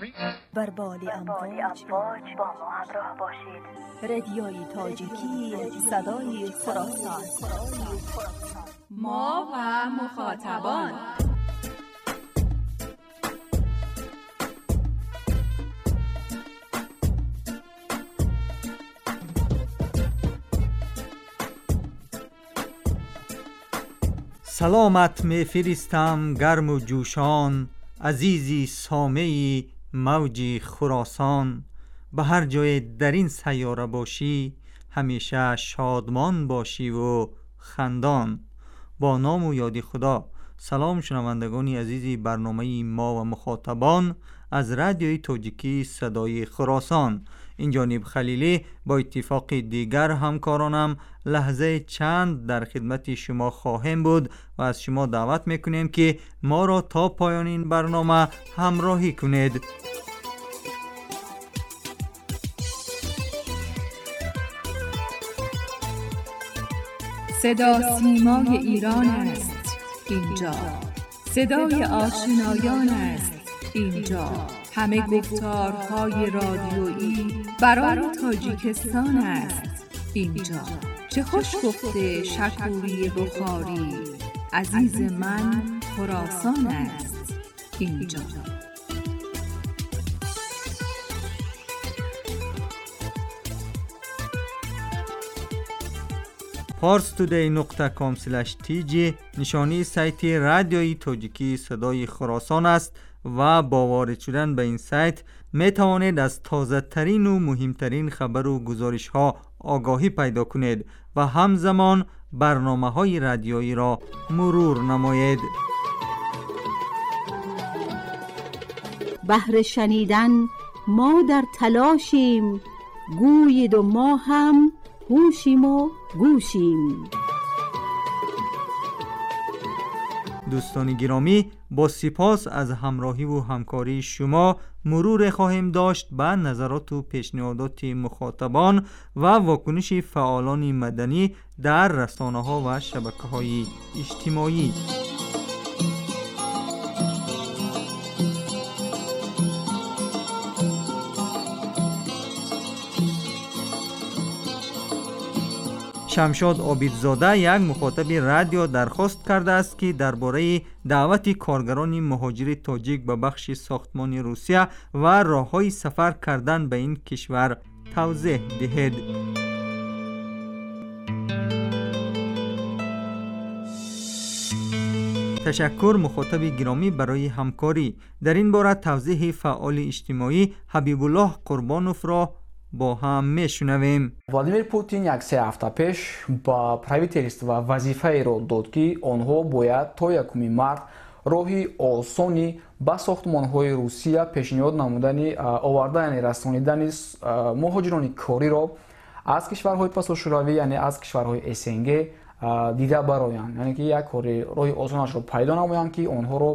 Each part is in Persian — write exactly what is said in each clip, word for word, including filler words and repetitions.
بر بال امواج با ما همراه باشید. رادیوی تاجیکی، صدای خراسان. ما و مخاطبان. سلامت می فرستم گرم و جوشان، عزیزی سامعی موجی خراسان. به هر جای در این سیاره باشی، همیشه شادمان باشی و خندان. با نام و یاد خدا. سلام شنوندگان عزیزی برنامه ما و مخاطبان از رادیوی تاجیکی صدای خراسان. این جانب خلیلی با اتفاق دیگر همکارانم لحظه چند در خدمت شما خواهیم بود و از شما دعوت میکنیم که ما را تا پایان این برنامه همراهی کنید. صدا سیمای ایران است اینجا، صدای آشنایان است اینجا، همه گفتارهای رادیویی برای تاجیکستان است اینجا. چه خوش گفته شکوری بخاری، عزیز من خراسان است اینجا. پارس تودی نقطه کام اسلش تی جی نشانی سایت رادیوی تاجیکی صدای خراسان است و با وارد شدن به این سایت می توانید از تازه ترین و مهمترین خبر و گزارش ها آگاهی پیدا کنید و همزمان برنامه های رادیویی را مرور نمایید. بهر شنیدن ما در تلاشیم، گویید و ما هم هوشیم و گوشیم. دوستان گرامی، با سپاس از همراهی و همکاری شما مرور خواهیم داشت به نظرات و پیشنهادات مخاطبان و واکنش فعالان مدنی در رسانه‌ها و شبکه‌های اجتماعی. شمشاد عابدزاده یک مخاطب رادیو درخواست کرده است که درباره دعوت کارگران مهاجر تاجیک به بخش ساختمان روسیه و راه‌های سفر کردن به این کشور توضیح دهید. تشکر مخاطب گرامی برای همکاری. در این باره توضیح فعال اجتماعی حبیب الله قربانوف را با هم میشنویم. владимир путин як се ҳафта пеш ба правителства вазифаеро дод ки онҳо бояд то якуми март роҳи осони ба сохтмонҳои русия пешниҳод намудани овардани расонидани муҳоҷирони кориро аз кишварҳои пасошӯравӣ, яъне аз кишварҳои снг дида бароянд, яъне ки як кори роҳи осонашро пайдо намоянд ки онҳоро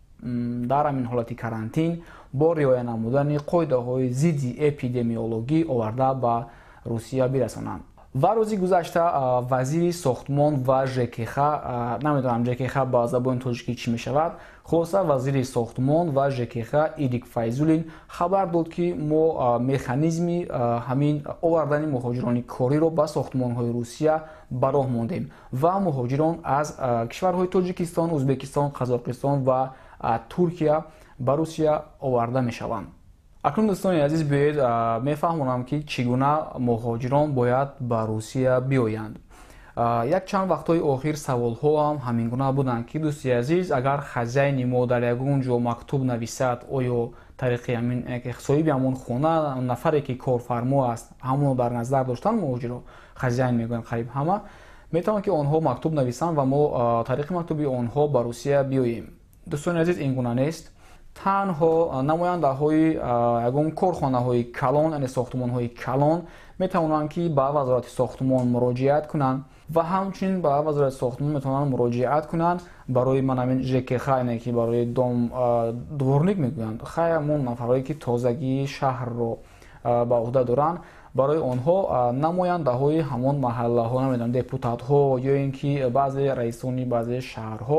дар ҳамин ҳолати карантин бо риоя намудани қоидаҳои зидди эпидемиологӣ оварда ба русия бирасонанд. ва рӯзи гузашта вазири сохтмон ва жкх, намедонам жкх ба забони тоҷикӣ чӣ мешавад, хулоса вазири сохтмон ва жкх Ирик Файзулин хабар дод ки мо механизми ҳамин овардани муҳоҷирони кориро ба сохтмонҳои русия ба роҳ мондем ва муҳоҷирон аз кишварҳои Тоҷикистон, Узбекистон, Қазоқистон ва Туркия ба русия оварда мешаванд. акнун дӯстони азиз, биёед мефаҳмонам ки чӣ гуна муҳоҷирон бояд ба русия биёянд. як чанд вақтҳои охир саволҳо ҳам ҳамин гуна буданд ки дӯсти азиз, агар хазяйни мо дар ягон ҷо мактуб нависад, оё тариқи ҳамин соҳиби ҳамон хона, нафаре ки корфармо аст, ҳамонро дар назар доштан муҳоҷиро хазяйн мегӯянд қариб ҳама, метавонад ки онҳо мактуб нависанд ва мо тариқи мактуби онҳо ба русия биёем. дӯстони азиз, ин гуна нест. танҳо намояндаҳои ягон корхонаҳои калон, яъне сохтмонҳои калон метавонанд ки ба вазорати сохтмон муроҷиат кунанд ва ҳамчунин ба вазорати сохтмон метавонанд муроҷиат кунанд барои манамин жкх, яъне ки барои дом дворник мегӯянд, хай ҳамон нафарҳое ки тозагии шаҳрро ба уҳда доранд, барои онҳо намояндаҳои ҳамон маҳаллаҳо, намедонам депутатҳо ё ин ки баъзе раисони баъзе шаҳрҳо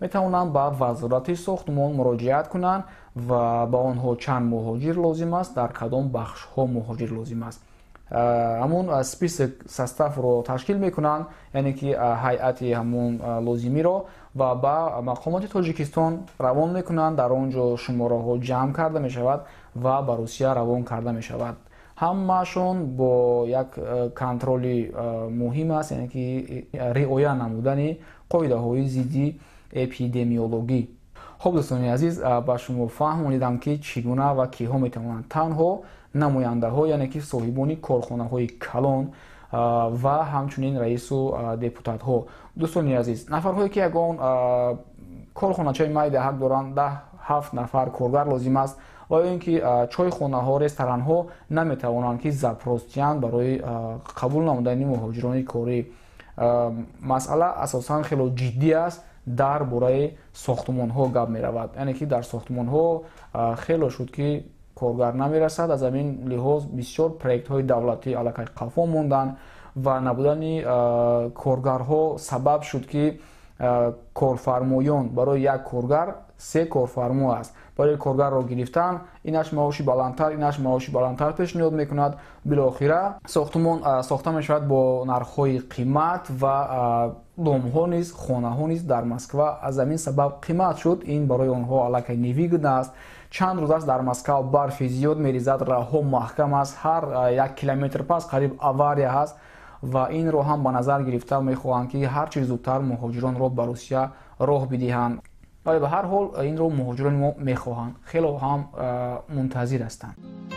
метавонанд ба вазорати сохтмон муроҷиат кунанд ва ба онҳо чанд муҳоҷир лозим аст, дар кадом бахшҳо муҳоҷир лозим аст. ҳамун список составро ташкил мекунанд, яъне ки ҳайати ҳамун лозимиро ва ба мақомоти Тоҷикистон равон мекунанд. Дар он ҷо шумораҳо ҷамъ карда мешавад ва ба Русия равон карда мешавад. ҳамаашон бо як контроли муҳим аст, яъне ки риоя намудани қоидаҳои зидди эпидемиологӣ. хуб дӯстони азиз, ба шумо фаҳмонидам ки чӣ гуна ва киҳо метавонанд танҳо намояндаҳо, яъне ки соҳибони корхонаҳои калон ва ҳамчунин раису депутатҳо. дӯстони азиз, нафарҳое ки ягон корхоначаи майда ҳақ доранд, даҳ ҳафт нафар коргар лозим аст ва ё ин ки чойхонаҳо, ресторанҳо наметавонанд ки запрос диҳанд барои қабул намудани муҳоҷирони корӣ. масъала асосан хело ҷиддӣ аст. дар бораи сохтмонҳо гап меравад, яъне ки дар сохтмонҳо хело шуд ки коргар намерасад. аз ҳамин лиҳоз бисёр проектҳои давлатӣ аллакай қафо монданд ва набудани коргарҳо сабаб шуд ки корфармоён барои як коргар се корфармо аст. барои коргарро гирифтан, инаш маоши баландтар, инаш маоши баландтар пешниҳод мекунад. билохира сохтмон сохта мешавад бо нархҳои қимат ва домҳо низ, хонаҳо низ дар Москва аз ҳамин сабаб қимат шуд. ин барои онҳо аллакай невигн аст. чанд рӯз аст дар Москва барфи зиёд мерезад, раҳҳо маҳкам аст, ҳар як километр пас қариб авария ҳаст ва инро ҳам ба назар гирифта мехоҳанд ки ҳарчи зудтар муҳоҷиронро ба Русия роҳ бидиҳанд. вале ба ҳар ҳол инро муҳоҷирони мо мехоҳанд, хело ҳам мунтазир ҳастанд.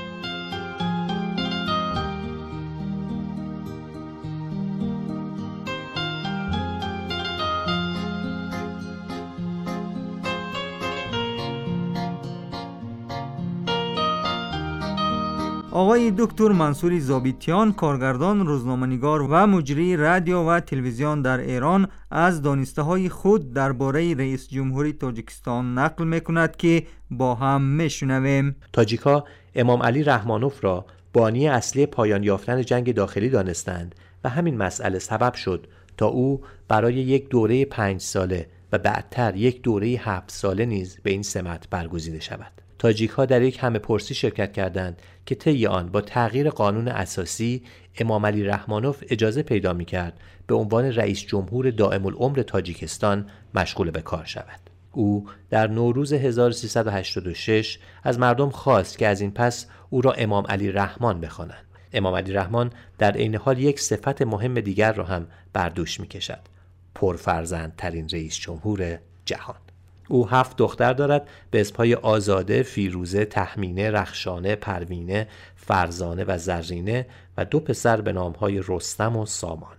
آقای دکتر منصور ضابطیان، کارگردان، روزنامه‌نگار و مجری رادیو و تلویزیون در ایران، از دانسته‌های خود درباره رئیس جمهوری تاجیکستان نقل می‌کند که با هم می‌شنویم. تاجیک‌ها امام علی رحمانوف را بانی اصلی پایان یافتن جنگ داخلی دانستند و همین مسئله سبب شد تا او برای یک دوره پنج ساله و بعدتر یک دوره هفت ساله نیز به این سمت برگزیده شود. تاجیک‌ها در یک همه‌پرسی شرکت کردند که طی آن با تغییر قانون اساسی امام علی رحمانوف اجازه پیدا می‌کرد به عنوان رئیس جمهور دائم العمر تاجیکستان مشغول به کار شود. او در نوروز هزار و سیصد و هشتاد و شش از مردم خواست که از این پس او را امام علی رحمان بخوانند. امام علی رحمان در عین حال یک صفت مهم دیگر را هم بر دوش می‌کشد: پرفرزندترین رئیس جمهور جهان. او هفت دختر دارد به اسمهای آزاده، فیروزه، تهمینه، رخشانه، پروینه، فرزانه و زرینه و دو پسر به نامهای رستم و سامان.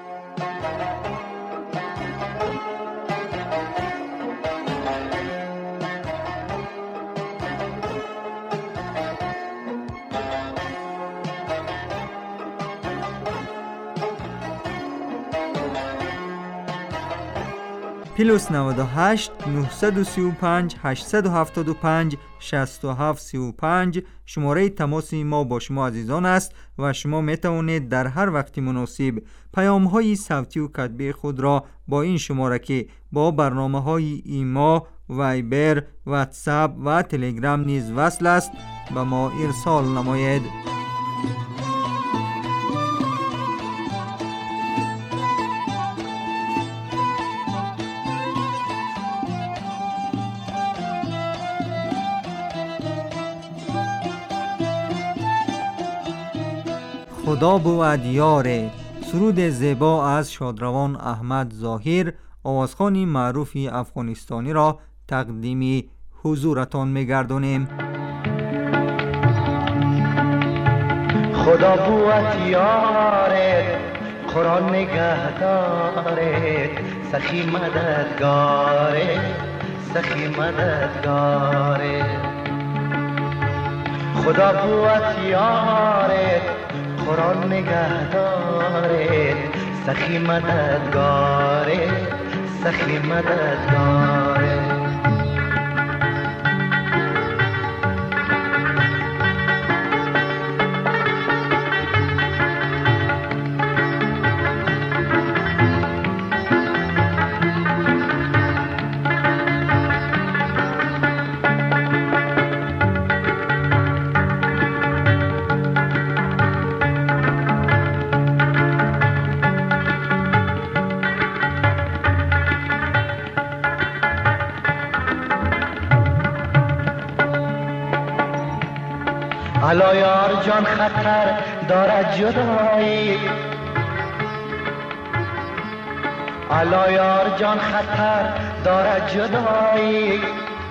پلوس نود و هشت نهصد و سی و پنج هشتصد و هفتاد و پنج شصت و هفت سی و پنج شماره تماس ما با شما عزیزان است و شما می توانید در هر وقت مناسب پیام های صوتی و کتبی خود را با این شماره که با برنامه های ایما، وایبر، واتساپ و تلگرام نیز وصل است به ما ارسال نمایید. خدا بود یاره. سرود زیبا از شادروان احمد ظاهر، آوازخوان معروف افغانستانی را تقدیم حضورتان می‌گردانیم. خدا بود یاره، قرآن نگهداره، سخی مددگاره، سخی مددگاره. خدا بود یاره، قرآن نگهداره، سخی مددگاره، سخی مددگاره. الا یار جان خطر دارد جدایی، الا یار جان خطر دارد جدایی،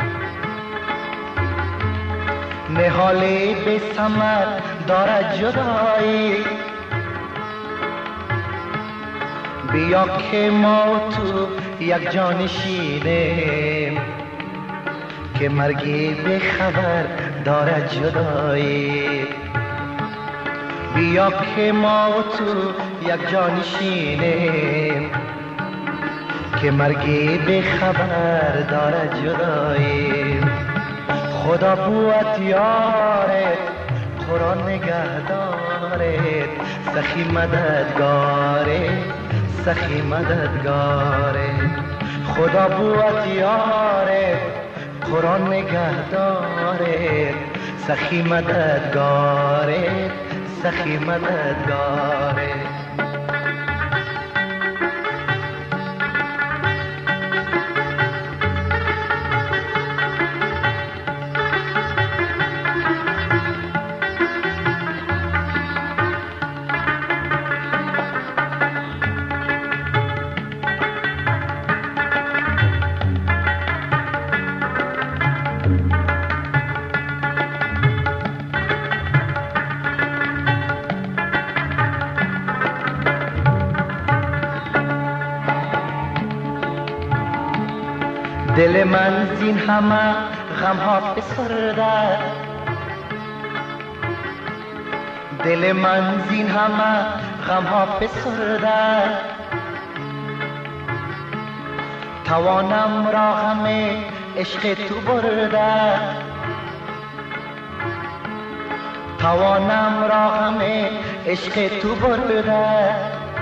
نهالی بی ثمر دارد جدایی. بیا که ما و تو یک جان شینیم، که مرگی به خبر دارد جدایی. بیا که ما و تو یک جان شینیم، که مرگی به خبر دارد جدایی. خدا بود یارت، قرآن نگهدارت، سخی مددگارت، سخی مددگارت. خدا بود یارت، قرآن نگهدارت، سخی مددگارت، سخی مددگارت. دل من زین همه غم ها فسرده، دل من زین همه غم ها فسرده. توانم را غم عشق تو برده، توانم را غم عشق تو برده.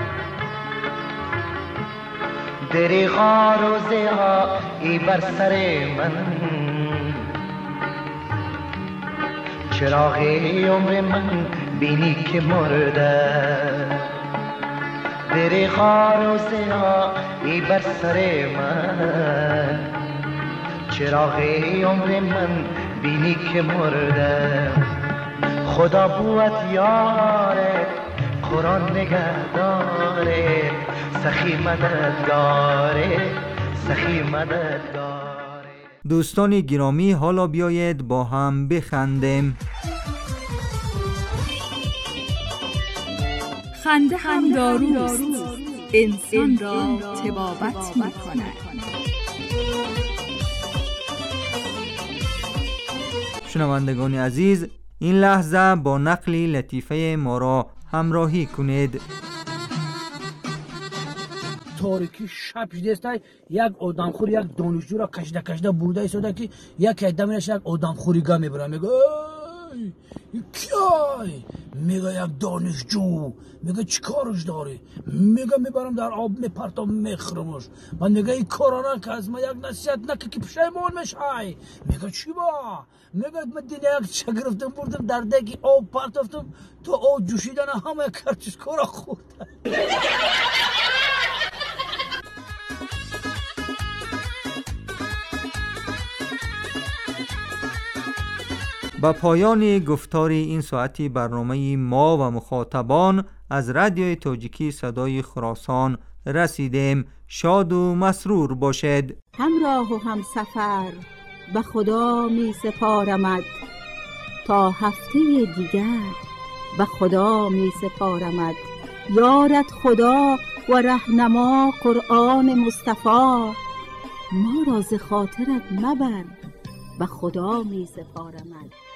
دریغا روزه ها ای بر سر من، چراغ عمر من بینی که مرده. دریغا روزه ها ای بر سر من، چراغ عمر من بینی که مرده. خدا بود یارت، قرآن نگهدارت، سخی مددگاره، سخی مددگاره. دوستان گرامی، حالا بیایید با هم بخندیم. خنده هم داروست، انسان را طبابت می کند. شنوندگان عزیز، این لحظه با نقلی لطیفه ما را همراهی کنید. تاریکی شب شده یک آدمخور یک دانشجو را کشیده کشیده برده ایستاده که یک ادمش یک آدمخوریگاه میبره. میگه ای کیای؟ میگه یک دانشجو. میگه چی کارش داری؟ میگه میبرم در آب میپرتم میخرمش. من میگه این کارانه که از ما یک نصیحت نکه که پشیمون میشای. میگه چی با؟ میگه من دیگه یک چه گرفتم بردم در دکی آب پرتفتم تو آب جوشیدن همه کرچش کارا خورده. با پایان گفتار این ساعتی برنامه ما و مخاطبان از رادیوی تاجیکی صدای خراسان رسیدیم. شاد و مسرور باشد. همراه و هم سفر به خدا می سپارمد، تا هفته دیگر به خدا می سپارمد. یارت خدا و رهنما قرآن مصطفی، ما را ز خاطرت مبر به خدا می سپارمد.